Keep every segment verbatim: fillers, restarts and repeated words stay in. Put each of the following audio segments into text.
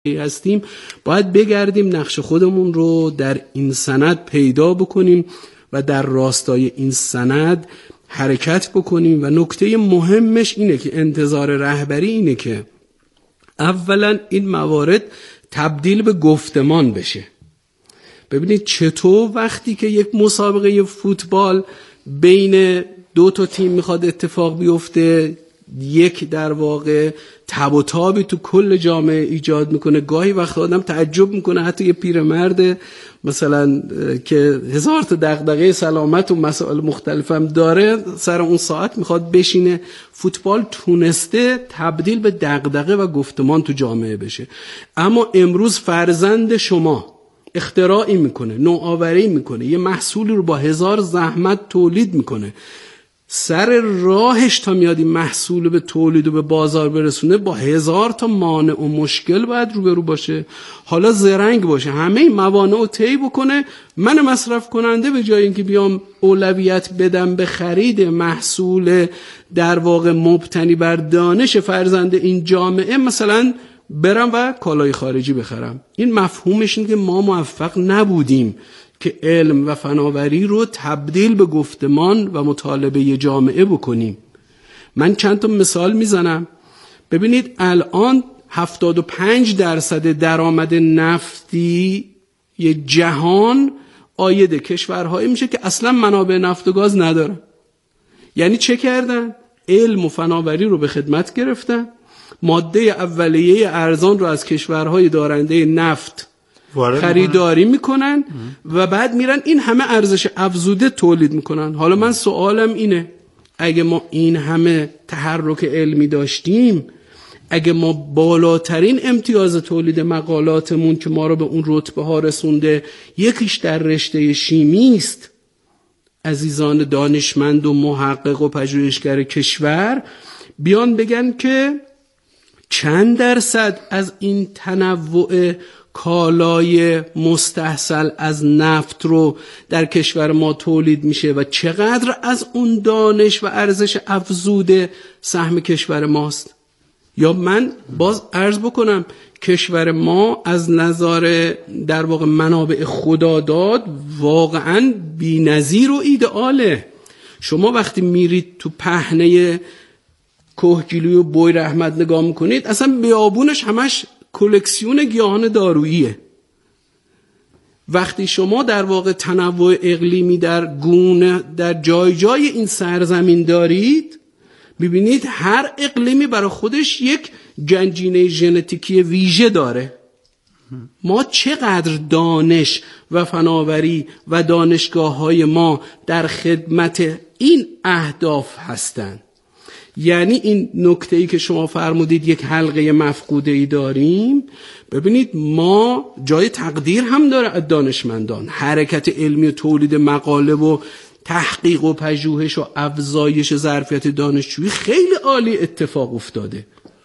هستیم باید بگردیم نقش خودمون رو در این سند پیدا بکنیم و در راستای این سند حرکت بکنیم. و نکته مهمش اینه که انتظار رهبری اینه که اولا این موارد تبدیل به گفتمان بشه. ببینید چطور وقتی که یک مسابقه فوتبال بین دو تا تیم میخواد اتفاق بیفته، یک در واقع تب و تابی تو کل جامعه ایجاد میکنه. گاهی وقت آدم تعجب میکنه حتی یه پیرمرد مثلا که هزار تا دغدغه سلامت و مسائل مختلف هم داره سر اون ساعت میخواد بشینه. فوتبال تونسته تبدیل به دغدغه و گفتمان تو جامعه بشه. اما امروز فرزند شما اختراعی میکنه، نوآوری میکنه، یه محصولی رو با هزار زحمت تولید میکنه، سر راهش تا میاد این محصول به تولید و به بازار برسونه با هزار تا مانع و مشکل باید روبرو باشه. حالا زرنگ باشه، همه این موانع رو طی بکنه. من مصرف کننده به جای اینکه بیام اولویت بدم به خرید محصول در واقع مبتنی بر دانش فرزند این جامعه، مثلا برم و کالای خارجی بخرم. این مفهومش اینه که ما موفق نبودیم که علم و فناوری رو تبدیل به گفتمان و مطالبه جامعه بکنیم. من چند تا مثال میزنم. ببینید الان هفتاد و پنج درصد درآمد نفتی یه جهان عاید کشورهایی میشه که اصلا منابع نفت و گاز ندارن. یعنی چه کردن؟ علم و فناوری رو به خدمت گرفتن، ماده اولیه ارزان رو از کشورهای دارنده نفت خریداری میکنن و بعد میرن این همه ارزش افزوده تولید میکنن. حالا من سوالم اینه، اگه ما این همه تحرک علمی داشتیم، اگه ما بالاترین امتیاز تولید مقالاتمون که ما رو به اون رتبه ها رسونده یکیش در رشته شیمی است، عزیزان دانشمند و محقق و پژوهشگر کشور بیان بگن که چند درصد از این تنوع کالای مستحصل از نفت رو در کشور ما تولید میشه و چقدر از اون دانش و ارزش افزوده سهم کشور ماست. یا من باز عرض بکنم کشور ما از نظر در واقع منابع خداداد واقعا بی‌نظیر و ایدئاله. شما وقتی میرید تو پهنه کوهگیلوی و بوی رحمت نگاه میکنید، اصلا بیابونش همش کلکسیون گیاهان داروییه. وقتی شما در واقع تنوع اقلیمی در گونه در جای جای این سرزمین دارید، ببینید هر اقلیمی برای خودش یک گنجینه ژنتیکی ویژه داره. ما چقدر دانش و فناوری و دانشگاه‌های ما در خدمت این اهداف هستند. یعنی این نکته‌ای که شما فرمودید یک حلقه مفقوده‌ای داریم، ببینید ما جای تقدیر هم داره از دانشمندان. حرکت علمی و تولید مقاله و تحقیق و پژوهش و افزایش ظرفیت دانشجویی خیلی عالی اتفاق افتاده.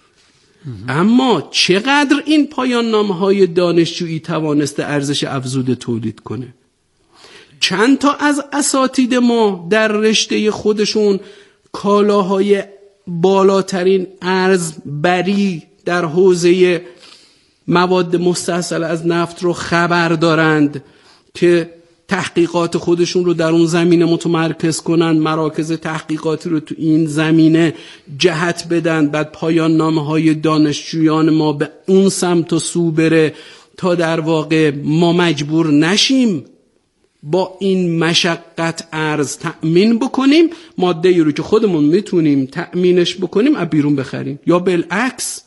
اما چقدر این پایان نامه‌های دانشجویی توانسته ارزش افزوده تولید کنه؟ چند تا از اساتید ما در رشته خودشون کالاهای بالاترین ارز بری در حوزه مواد مستحصل از نفت رو خبر دارند که تحقیقات خودشون رو در اون زمینه متمرکز کنن، مراکز تحقیقاتی رو تو این زمینه جهت بدن، بعد پایان نامه‌های دانشجویان ما به اون سمت و سو بره تا در واقع ما مجبور نشیم با این مشقت ارز تأمین بکنیم ماده‌ای رو که خودمون میتونیم تأمینش بکنیم از بیرون بخریم. یا بالعکس،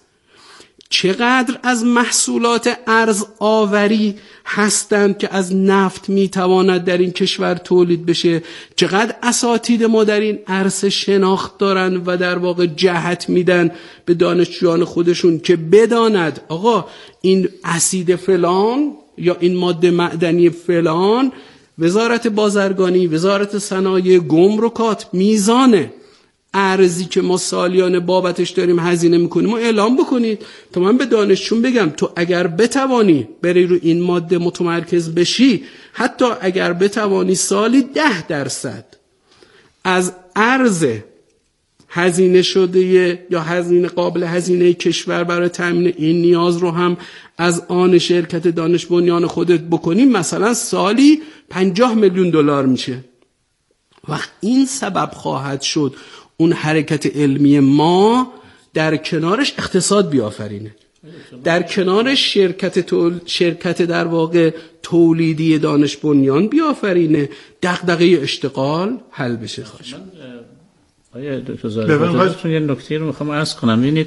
چقدر از محصولات ارز آوری هستند که از نفت میتواند در این کشور تولید بشه، چقدر اساتید ما در این عرصه شناخت دارن و در واقع جهت میدن به دانشجویان خودشون که بداند آقا این اسید فلان یا این ماده معدنی فلان وزارت بازرگانی، وزارت صنایع، گمرکات میزان ارزی که ما سالیانه بابتش داریم هزینه میکنیم و اعلام بکنید تا من به دانشجویان بگم تو اگر بتوانی بری رو این ماده متمرکز بشی، حتی اگر بتوانی سالی ده درصد از ارز هزینه شده یا هزینه قابل هزینه کشور برای تامین این نیاز رو هم از آن شرکت دانش بنیان خودت بکنیم، مثلا سالی پنجاه میلیون دلار میشه. وقت این سبب خواهد شد اون حرکت علمی ما در کنارش اقتصاد بیافرینه، در کنارش شرکت تول... شرکت در واقع تولیدی دانش بنیان بیافرینه، دغدغه اشتغال حل بشه. خواهش آیا دکتر زاهدی یه نکته رو میخوام عرض کنم. ببینید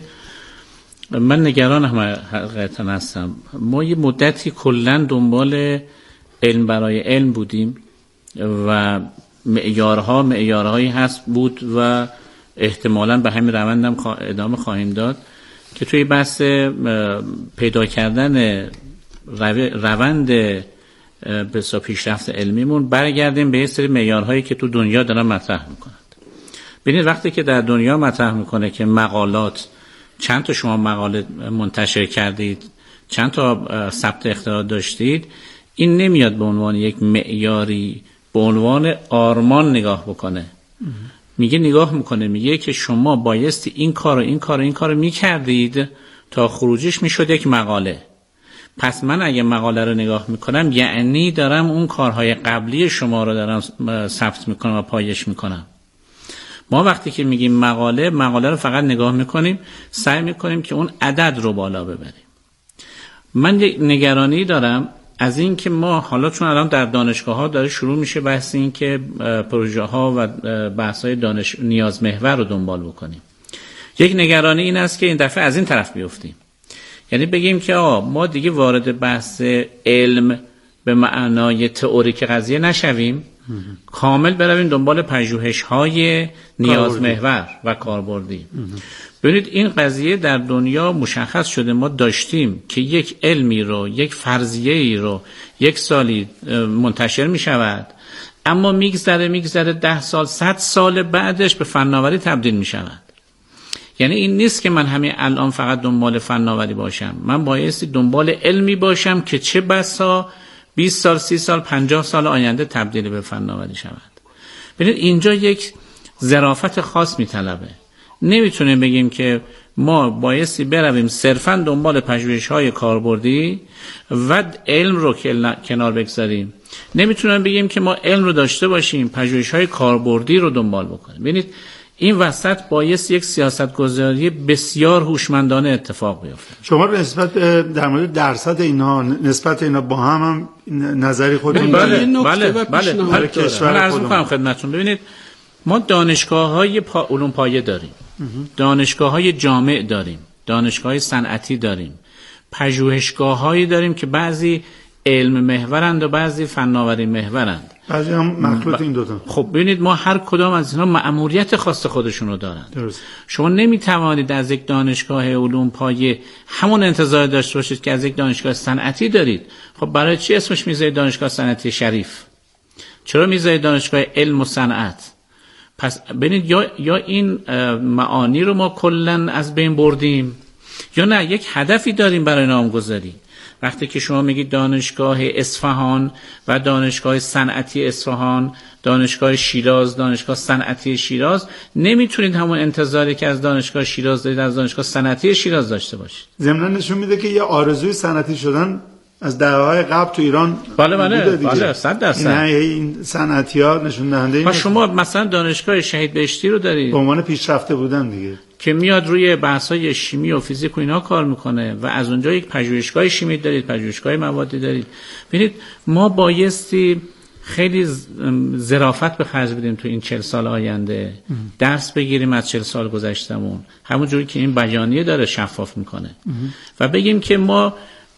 من نگران هم حقیقتا هستم. ما یه مدتی کلا دنبال علم برای علم بودیم و معیارها معیارهایی هست بود و احتمالاً به همین روند هم ادامه خواهیم داد که توی بحث پیدا کردن روند به پیشرفت علمیمون برگردیم به یه سری معیارهایی که تو دنیا دارن مطرح میکنند. ببینید وقتی که در دنیا مطرح میکنه که مقالات، چند تا شما مقاله منتشر کردید، چند تا ثبت اختراع داشتید، این نمیاد به عنوان یک معیاری، به عنوان آرمان نگاه بکنه. میگه نگاه میکنه میگه که شما بایستی این کار و این کار و این کار رو میکردید تا خروجش میشد یک مقاله. پس من اگه مقاله رو نگاه میکنم یعنی دارم اون کارهای قبلی شما رو دارم ثبت میکنم و پایش میکنم. ما وقتی که میگیم مقاله، مقاله رو فقط نگاه میکنیم، سعی میکنیم که اون عدد رو بالا ببریم. من یک نگرانی دارم از این که ما حالا چون الان در دانشگاه ها داره شروع میشه بحث این که پروژه ها و بحث های دانش نیاز محور رو دنبال بکنیم. یک نگرانی این است که این دفعه از این طرف بیفتیم، یعنی بگیم که آه ما دیگه وارد بحث علم به معنای تئوریک قضیه نشویم، کامل برویم دنبال پژوهش های نیاز محور و کاربردی. ببینید این قضیه در دنیا مشخص شده، ما داشتیم که یک علمی رو، یک فرضیه‌ای رو یک سالی منتشر می شود، اما میگذره میگذره ده سال صد سال بعدش به فناوری تبدیل می شود. یعنی این نیست که من همین الان فقط دنبال فناوری باشم، من بایستی دنبال علمی باشم که چه بسا بیست سال، سی سال، پنجاه سال آینده تبدیل به فناوری شود. ببینید اینجا یک ظرافت خاص میطلبه. نمیتونیم بگیم که ما بایستی برویم صرفاً دنبال پژوهش‌های کاربردی و علم رو کنار بگذاریم. نمیتونیم بگیم که ما علم رو داشته باشیم، پژوهش‌های کاربردی رو دنبال بکنیم. ببینید این وسط باید یک سیاستگذاری بسیار هوشمندانه اتفاق بیفته. شما نسبت در مورد درصد اینها، نسبت اینا با هم هم نظری خودتون بله بله بله بله کشور عرض می‌کنم خدمتتون. ببینید ما دانشگاه‌های پا علوم پایه داریم، دانشگاه‌های جامع داریم، دانشگاه‌های صنعتی داریم، پژوهشگاه‌هایی داریم که بعضی علم محورند و بعضی فناوری محورند، بعضی هم مخلوط این دو تا. خب ببینید ما هر کدام از اینا مأموریت خاص خودشون رو دارن. درست. شما نمیتوانید از یک دانشگاه علوم پایه همون انتظار داشته باشید که از یک دانشگاه صنعتی دارید. خب برای چی اسمش میذارید دانشگاه صنعتی شریف؟ چرا میذارید دانشگاه علم و صنعت؟ پس ببینید یا یا این معانی رو ما کلا از بین بردیم یا نه یک هدفی داریم برای نامگذاری. وقتی که شما میگید دانشگاه اصفهان و دانشگاه صنعتی اصفهان، دانشگاه شیراز، دانشگاه صنعتی شیراز، نمیتونید همون انتظاری که از دانشگاه شیراز دارید از دانشگاه صنعتی شیراز داشته باشید. ضمناً نشون میده که یه آرزوی صنعتی شدن از دهه‌های قبل تو ایران بله بله بله صد درصد نه این صنعتی‌ها نشون دهنده این. شما مثلا دانشگاه شهید بهشتی رو دارید به عنوان پیشرفته بودن دیگه که میاد روی بحث‌های شیمی و فیزیک و اینا کار میکنه و از اونجا یک پژوهشگاه شیمی دارید، پژوهشگاه موادی دارید. ببینید ما بایستی خیلی ظرافت به خرج بدیم تو این چهل سال آینده، درس بگیریم از چهل سال گذشتمون، همون جوری که این بیانیه داره شفاف میکنه و بگیم که ما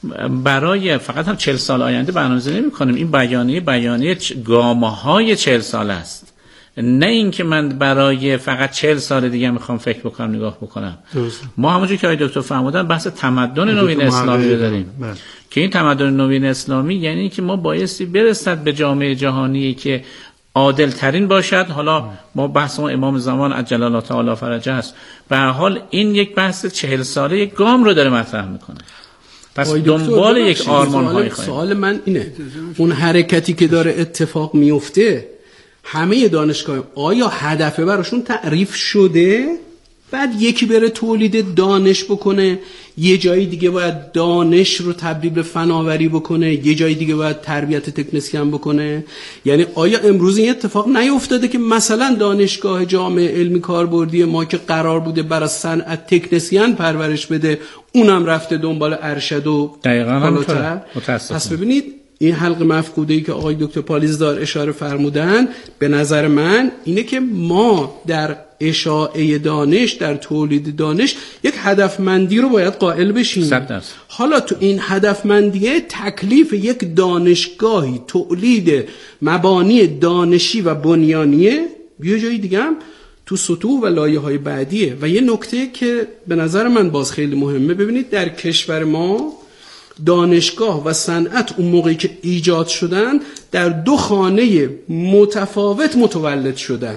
برای فقط هم چهل سال آینده برنامه‌ریزی نمی‌کنیم. این بیانیه بیانیه گامه‌های چهل سال است، نه اینکه من برای فقط چهل سال دیگه میخوام فکر بکنم نگاه بکنم. درست. ما همونجوری که آقای دکتر فرمودن بحث تمدن نوین اسلامی رو داریم بله. که این تمدن نوین اسلامی یعنی که ما بایستی برسد به جامعه جهانی که عادل ترین باشد. حالا ما بحث ما امام زمان عجل الله تعالی فرجه است. به هر حال این یک بحث چهل ساله یک گام رو داره مطرح میکنه. پس دنبال یک آرمان های خواهیم. سوال من اینه، اون حرکتی که داره اتفاق میفته همه دانشگاه آیا هدفه براشون تعریف شده؟ بعد یکی بره تولید دانش بکنه، یه جایی دیگه باید دانش رو تبدیل به فناوری بکنه، یه جایی دیگه باید تربیت تکنسین بکنه. یعنی آیا امروز این اتفاق نیفتاده که مثلا دانشگاه جامعه علمی کاربردی ما که قرار بوده برای صنعت تکنسین پرورش بده، اونم رفته دنبال ارشد و بالاتر؟ پس ببینید این حلق مفقوده‌ای که آقای دکتر پالیزدار اشاره فرمودن، به نظر من اینه که ما در اشاعه دانش، در تولید دانش، یک هدفمندی رو باید قائل بشیم. حالا تو این هدفمندیه تکلیف یک دانشگاهی تولید مبانی دانشی و بنیانیه، یه جایی دیگه هم تو سطوح و لایه‌های بعدیه. و یه نکته که به نظر من باز خیلی مهمه، ببینید در کشور ما دانشگاه و صنعت اون موقعی که ایجاد شدن در دو خانه متفاوت متولد شدن.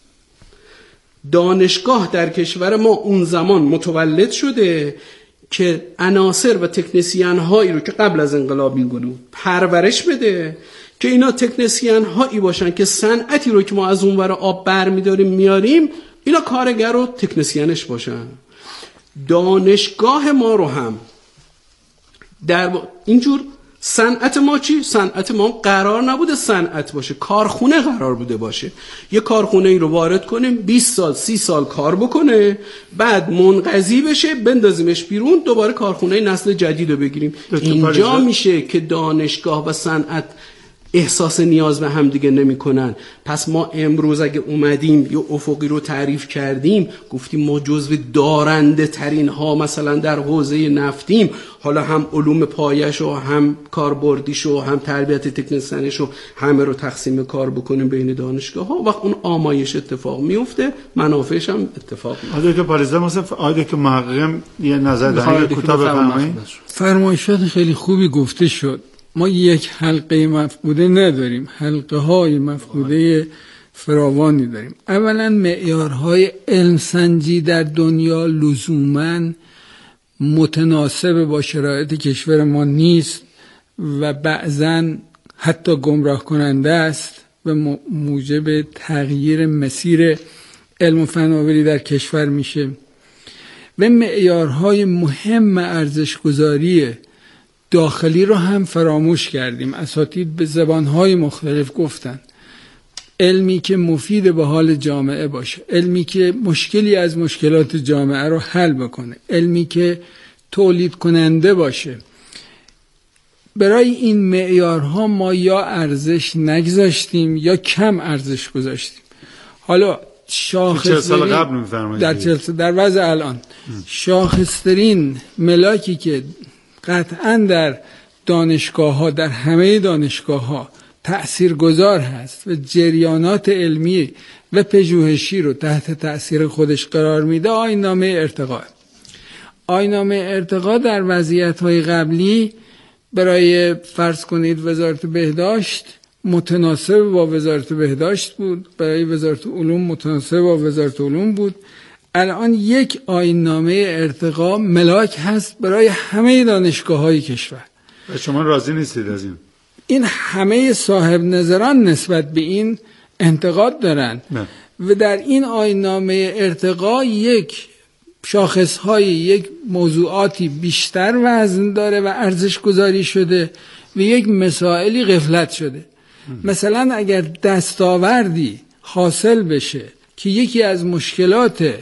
دانشگاه در کشور ما اون زمان متولد شده که عناصر و تکنسین هایی رو که قبل از انقلاب میگنو پرورش بده که اینا تکنسین هایی باشن که صنعتی رو که ما از اون ور آب بر میداریم میاریم اینا کارگر و تکنسینش باشن. دانشگاه ما رو هم در اینجور صنعت ما چی؟ صنعت ما قرار نبوده صنعت باشه، کارخونه قرار بوده باشه. یه کارخونه ای رو وارد کنیم بیست سال سی سال کار بکنه، بعد منقضی بشه بندازیمش بیرون، دوباره کارخونه نسل جدید رو بگیریم. اینجا میشه که دانشگاه و صنعت احساس نیاز به هم دیگه نمی کنن. پس ما امروز اگه اومدیم یه افقی رو تعریف کردیم، گفتیم ما جزو دارنده ترین ها مثلا در حوزه نفتیم، حالا هم علوم پایش و هم کاربردیش و هم تربیت تکنسینش و همه رو تقسیم کار بکنیم بین دانشگاه ها، وقت اون آمایش اتفاق میفته، منافعش هم اتفاق میفته. آده که پالیزدار مثلا آده که محققم یه نظر دهنی کوتاه بفرمایید. فرمایشات خیلی خوبی گفته شد. ما یک حلقه مفقوده نداریم، حلقه های مفقوده فراوانی داریم. اولا معیارهای علم سنجی در دنیا لزوماً متناسب با شرایط کشور ما نیست و بعضاً حتی گمراه کننده است و موجب تغییر مسیر علم و فناوری در کشور میشه. و معیارهای مهم ارزش‌گذاری داخلی رو هم فراموش کردیم. اساتید به زبانهای مختلف گفتن علمی که مفید به حال جامعه باشه، علمی که مشکلی از مشکلات جامعه رو حل بکنه، علمی که تولید کننده باشه. برای این معیارها ما یا ارزش نگذاشتیم یا کم ارزش گذاشتیم. حالا شاخصترین در چلسه در وضع الان شاخصترین ملاکی که قطعاً در دانشگاه ها، در همه دانشگاه ها تأثیر گذار هست و جریانات علمی و پژوهشی رو تحت تأثیر خودش قرار میده، آیین‌نامه ارتقا. آیین‌نامه ارتقا در وضعیت‌های قبلی برای فرض کنید وزارت بهداشت متناسب با وزارت بهداشت بود، برای وزارت علوم متناسب با وزارت علوم بود. الان یک آیین‌نامه ارتقا ملاک هست برای همه دانشگاه‌های کشور. و شما راضی نیستید از این؟ این همه صاحب نظران نسبت به این انتقاد دارن نه. و در این آیین‌نامه ارتقا یک شاخص‌های، یک موضوعاتی بیشتر وزن داره و ارزش گذاری شده و یک مسائلی غفلت شده. م. مثلا اگر دستاوردی حاصل بشه که یکی از مشکلات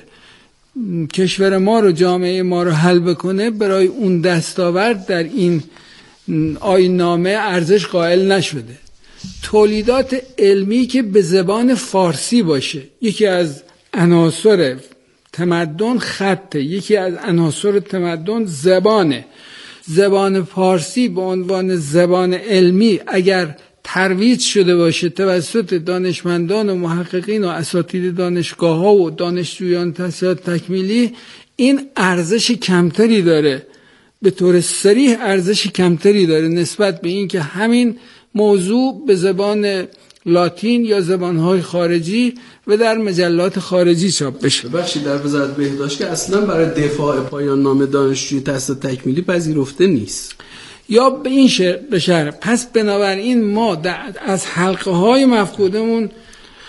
کشور ما رو، جامعه ما رو حل بکنه، برای اون دستاورد در این آیین‌نامه ارزش قائل نشده. تولیدات علمی که به زبان فارسی باشه، یکی از عناصر تمدن خطه، یکی از عناصر تمدن زبانه. زبان فارسی به عنوان زبان علمی اگر ترویج شده باشه توسط دانشمندان و محققین و اساتید دانشگاه ها و دانشجویان تحصیلات تکمیلی، این ارزش کمتری داره، به طور صریح ارزش کمتری داره نسبت به این که همین موضوع به زبان لاتین یا زبانهای خارجی و در مجلات خارجی چاپ بشه. بخشی در وزارت بهداشت که اصلا برای دفاع پایان نامه دانشجوی تحصیلات تکمیلی پذیرفته نیست یا به این شهر بشهر. پس بنابراین ما از حلقه های مفقودمون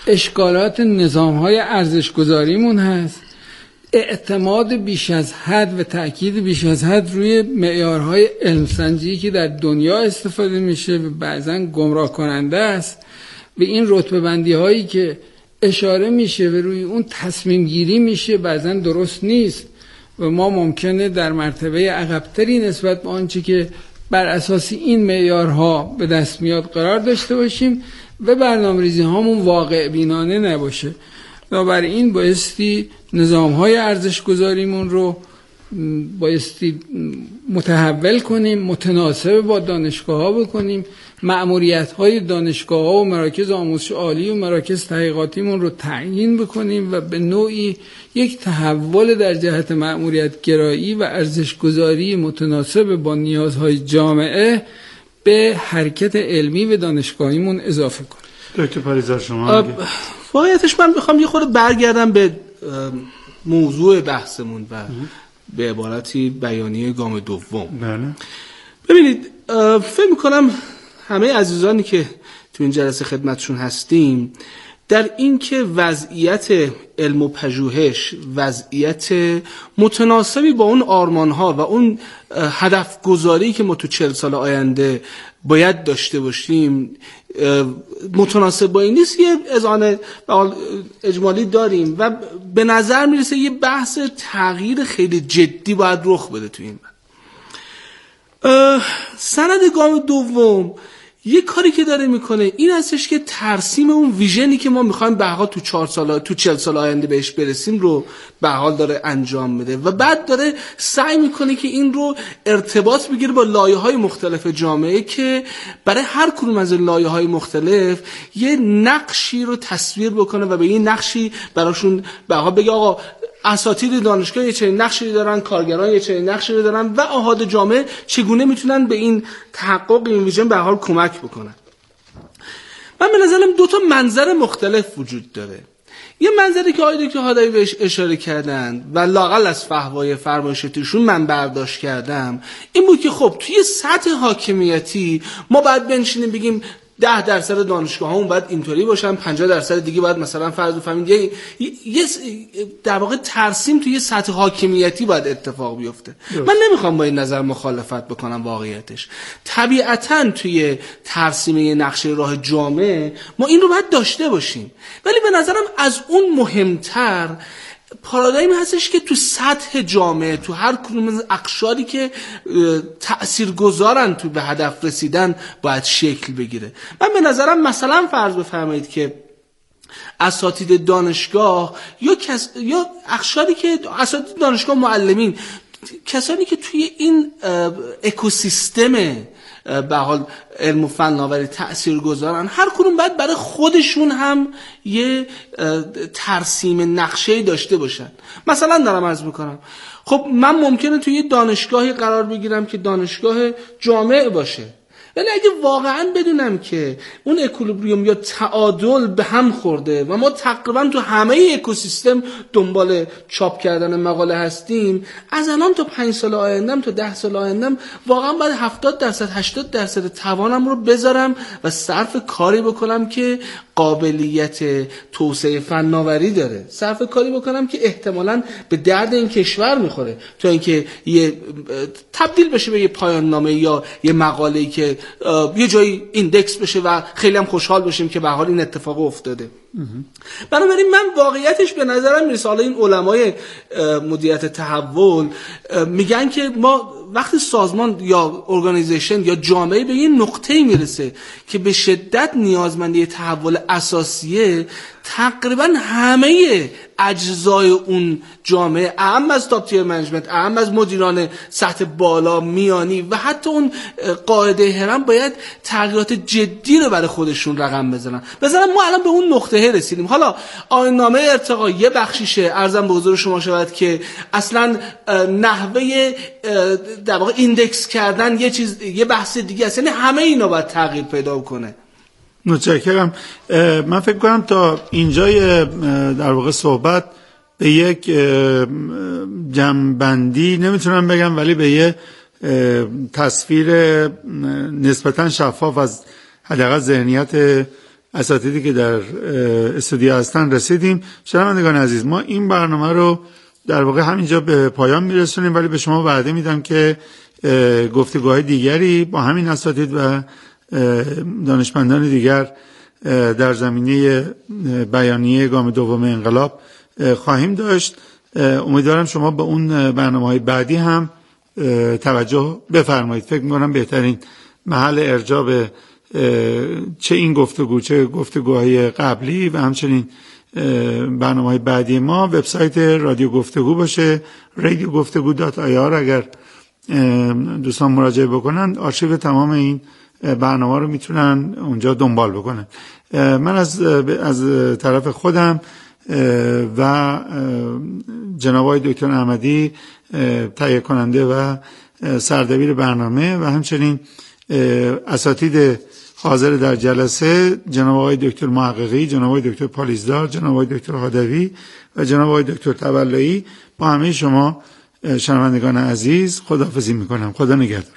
اشکالات نظام‌های ارزش‌گذاریمون هست، اعتماد بیش از حد و تأکید بیش از حد روی معیارهای علم‌سنجی که در دنیا استفاده میشه و بعضاً گمراه کننده است، به این رتبه بندی هایی که اشاره میشه و روی اون تصمیم گیری میشه بعضاً درست نیست و ما ممکنه در مرتبه عقب‌تری نسبت به آنچه که بر اساس این معیارها به دست میاد قرار داشته باشیم و برنامه‌ریزی هامون واقع بینانه نباشه. بنابراین بایستی نظام‌های ارزش‌گذاریمون رو بایستی متحول کنیم، متناسب با دانشگاه‌ها بکنیم، مأموریت‌های دانشگاه‌ها و مراکز آموزش عالی و مراکز تحقیقاتیمون رو تعیین بکنیم و به نوعی یک تحول در جهت مأموریت گرایی و ارزش‌گذاری متناسب با نیازهای جامعه به حرکت علمی و دانشگاهیمون اضافه کنیم. دکتر پریزاد شما واقعیتش من میخوام یه خورده برگردم به موضوع بحثمون و به عبارتی بیانیه گام دوم. بله. ببینید فکر میکنم همه عزیزانی که تو این جلسه خدمتشون هستیم در این که وضعیت علم و پژوهش وضعیت متناسبی با اون آرمان‌ها و اون هدف گذاری که ما تو چهل سال آینده باید داشته باشیم متناسب با این نیست، یه اذعان اجمالی داریم و به نظر میرسه یه بحث تغییر خیلی جدی باید رخ بده تو این سند گام دوم. یه کاری که داره میکنه این هستش که ترسیم اون ویژنی که ما میخوایم به حال تو چهار سال تو چهل سال آینده بهش برسیم رو به حال داره انجام میده و بعد داره سعی میکنه که این رو ارتباط بگیره با لایه‌های مختلف جامعه که برای هر کدوم از لایه‌های مختلف یه نقشی رو تصویر بکنه و به این نقشی براشون به حال بگه آقا اساتید دانشگاه یه چنین نقشی دارن، کارگران یه چنین نقشی دارن و احاد جامعه چگونه میتونن به این تحقق این ویژن به حال کمک بکنن. من به نظرم دو تا منظر مختلف وجود داره. یه منظری که آقای دکتر هادی بهش اشاره کردن و لااقل از فحوای فرمایشاتیشون من برداشت کردم این بود که خب توی سطح حاکمیتی ما باید بنشینیم بگیم ده درصد دانشگاه همون باید اینطوری باشن، پنجاه درصد دیگه باید مثلا فرض بفهمید یه یه در واقع ترسیم توی سطح حاکمیتی باید اتفاق بیفته. من نمیخوام با این نظر مخالفت بکنم. واقعیتش طبیعتاً توی ترسیم نقشه راه جامعه ما این رو باید داشته باشیم، ولی به نظرم از اون مهمتر پارادایم هستش که تو سطح جامعه تو هر کدوم از اقشاری که تأثیرگذارن تو به هدف رسیدن باید شکل بگیره. من به نظرم مثلا فرض بفرمایید که اساتید دانشگاه یا کس یا اقشاری که اساتید دانشگاه معلمین کسانی که توی این اکوسیستم به حال علم و فناوری تأثیرگذارن هر کدوم باید برای خودشون هم یه ترسیم نقشه‌ای داشته باشن. مثلا دارم عرض میکنم خب من ممکنه توی یه دانشگاهی قرار بگیرم که دانشگاه جامع باشه، ولی اگه واقعا بدونم که اون اکولیبریوم یا تعادل به هم خورده و ما تقریبا تو همه اکوسیستم دنبال چاپ کردن مقاله هستیم، از الان تا پنج سال آیندم تا ده سال آیندم واقعا باید هفتاد درصد هشتاد درصد توانم رو بذارم و صرف کاری بکنم که قابلیت توسعه فناوری داره، صرف کاری بکنم که احتمالاً به درد این کشور میخوره تا اینکه یه تبدیل بشه به یه پایان نامه یا یه مقاله‌ای که یه جایی ایندکس بشه و خیلی هم خوشحال باشیم که به حال این اتفاق افتاده. بنابراین من واقعیتش به نظرم میرسه حالا این علمای مدیریت تحول میگن که ما وقتی سازمان یا ارگانیزیشن یا جامعه به این نقطه‌ای میرسه که به شدت نیازمندی تحول اساسیه، تقریبا همه اجزای اون جامعه اهم از تاپ تیر منیجمنت، اهم از مدیران سطح بالا میانی و حتی اون قاعده هرم باید تغییرات جدی رو برای خودشون رقم بزنن. مثلا ما الان به اون نقطه رسیدیم. حالا آیین‌نامه ارتقا یه بخشیشه، عرضم به حضور شما شود که اصلا نحوه در واقع ایندکس کردن یه چیز یه بحث دیگه است، یعنی همه اینا باید تغییر پیدا کنه. متشکرم. من فکر کنم تا اینجای در واقع صحبت به یک جمع‌بندی نمیتونم بگم، ولی به یه تصویر نسبتا شفاف از حداقل ذهنیت اساتیدی که در استودیو هستن رسیدیم. شنوندگان عزیز، ما این برنامه رو در واقع همینجا به پایان میرسونیم، ولی به شما وعده میدم که گفتگوهای دیگری با همین اساتید و دانشمندان دیگر در زمینه بیانیه گام دوم انقلاب خواهیم داشت. امیدوارم شما به اون برنامه‌های بعدی هم توجه بفرمایید. فکر می‌کنم بهترین محل ارجاع به چه این گفتگو چه گفتگوهای قبلی و همچنین برنامه‌های بعدی ما وبسایت رادیو گفتگو باشه، رادیو گفتگو دات آی آر. اگر دوستان مراجعه بکنن آرشیو تمام این برنامه رو میتونن اونجا دنبال بکنن. من از از طرف خودم و جناب آقای دکتر احمدی تهیه کننده و سردبیر برنامه و همچنین اساتید حاضر در جلسه جناب آقای دکتر محققی، جناب آقای دکتر پالیزدار، جناب آقای دکتر هادوی و جناب آقای دکتر تولایی، با همه شما شنوندگان عزیز خداحافظی میکنم. خدا نگهدار.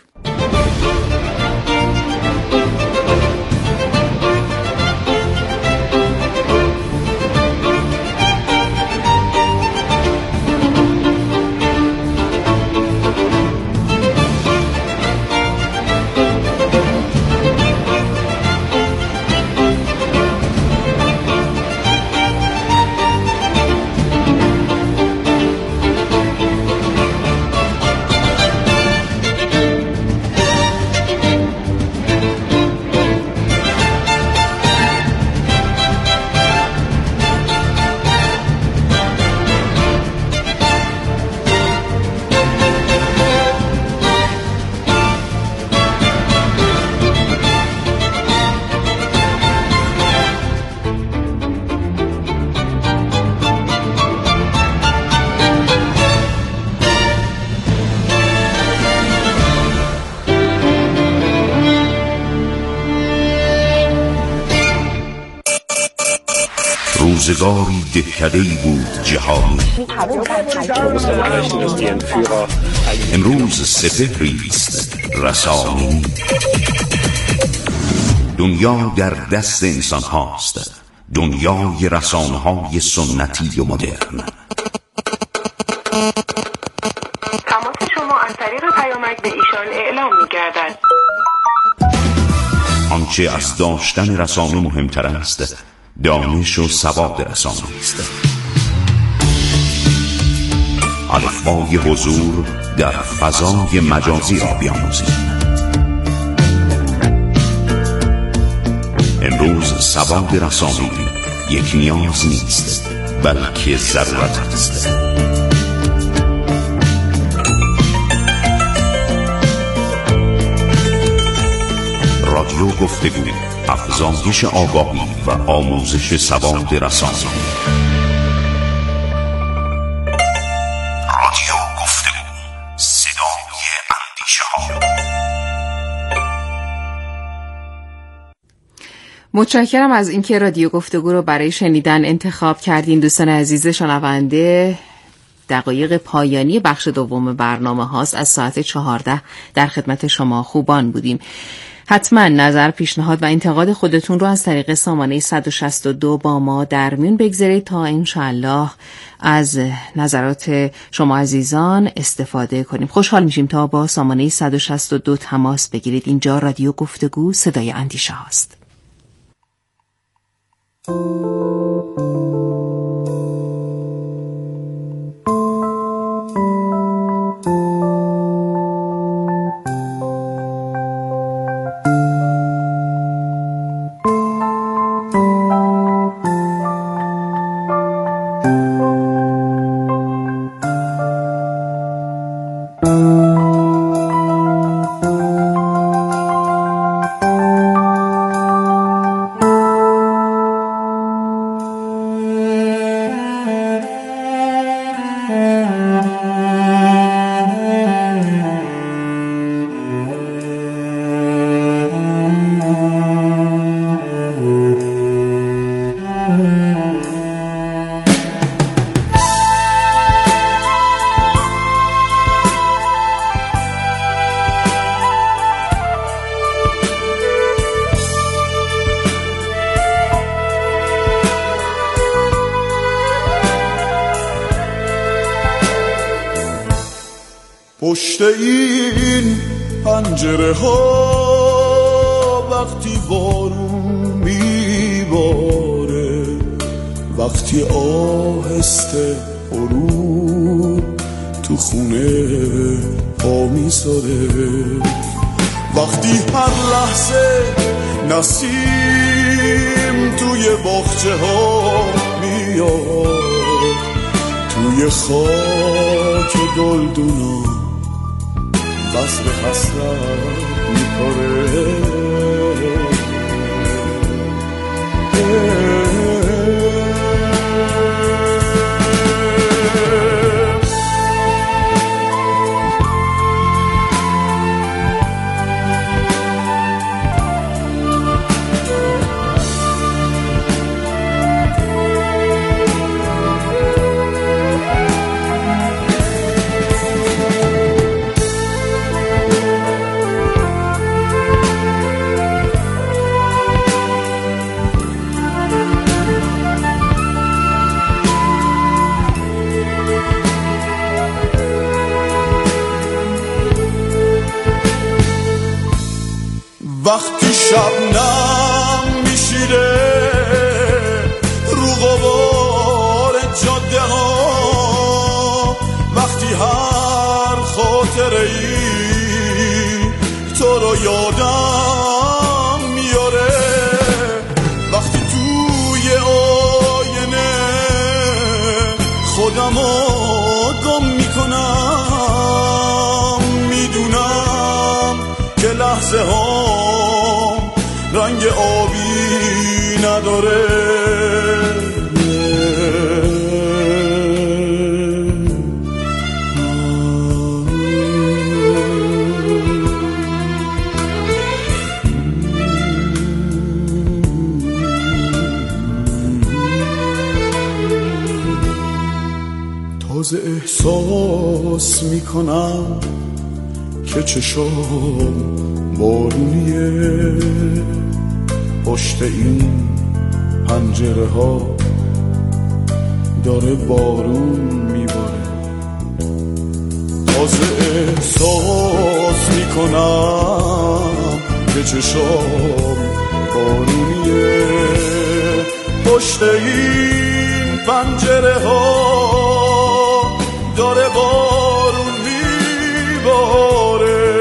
روزگاری دهکده‌ای بود جهانی، امروز سپهری است رسانی. دنیا در دست انسان هاست، دنیای رسانه های سنتی و مدرن. تماس شما از طریق پیامک به ایشان اعلام می گردد. آنچه از داشتن رسانه مهمتر است دانش و سواد رسانه است. الفبای حضور در فضای مجازی را بیاموزید. امروز سواد رسانه یک نیاز نیست بلکه ضرورت است. رادیو گفتگو، افزایش آگاهی و آموزش سواد رسانه. رادیو گفتگو، صدای اندیشه ها. متشکرم از اینکه رادیو گفتگو رو برای شنیدن انتخاب کردین. دوستان عزیز شنونده، دقایق پایانی بخش دوم برنامه هاست. از ساعت چهارده در خدمت شما خوبان بودیم. حتما نظر، پیشنهاد و انتقاد خودتون رو از طریق سامانه صد و شصت و دو با ما در میون بگذارید تا انشاءالله از نظرات شما عزیزان استفاده کنیم. خوشحال میشیم تا با سامانه صد و شصت و دو تماس بگیرید. اینجا رادیو گفتگو، صدای اندیشه هاست. پشت این پنجره ها وقتی بارون میباره، وقتی آهسته غروب تو خونه پا میذاره، وقتی هر لحظه نسیم توی باغچه ها میاد، توی خاک گلدونا بذر حسرت میپاره. وقتی شبنم میشیره رو غبار جاده ها، وقتی هر خاطره ای تو رو یادم میاره، وقتی توی آینه خودم رو گم میکنم، میدونم که لحظه ها رنگ آبی نداره. تازه احساس میکنم که چشام بارونیه، پشت این پنجره ها داره بارون میباره. تازه احساس میکنم که چشام بارونیه، پشت این پنجره ها داره بارون میباره.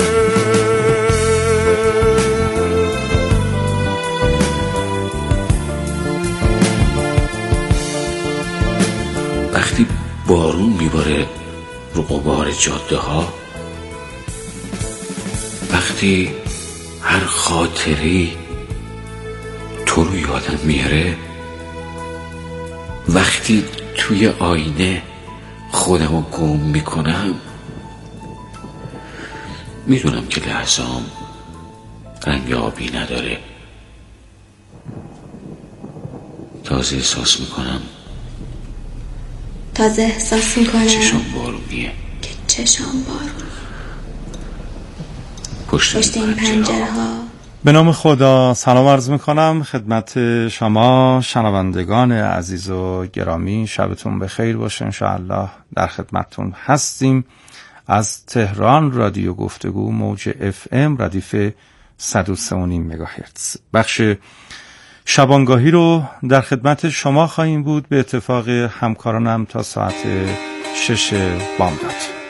وقتی بارون میباره رو غبار جاده ها، وقتی هر خاطری تو رو یادم میاره، وقتی توی آینه خودم رو گم میکنم، میدونم که لحظه‌ام رنگ آبی نداره. تازه احساس میکنم تازه احساس میکنم چشام بارونیه، که چشام بارون پشت, پشت این پنجره ها. به نام خدا سلام عرض میکنم خدمت شما شنوندگان عزیز و گرامی. شبتون بخیر باشه. انشاءالله در خدمتتون هستیم از تهران. رادیو گفتگو موج اف ام ردیف صد و سه و نیم مگاهرتز. بخش شبانگاهی رو در خدمت شما خواهیم بود به اتفاق همکارانم تا ساعت شش بامداد.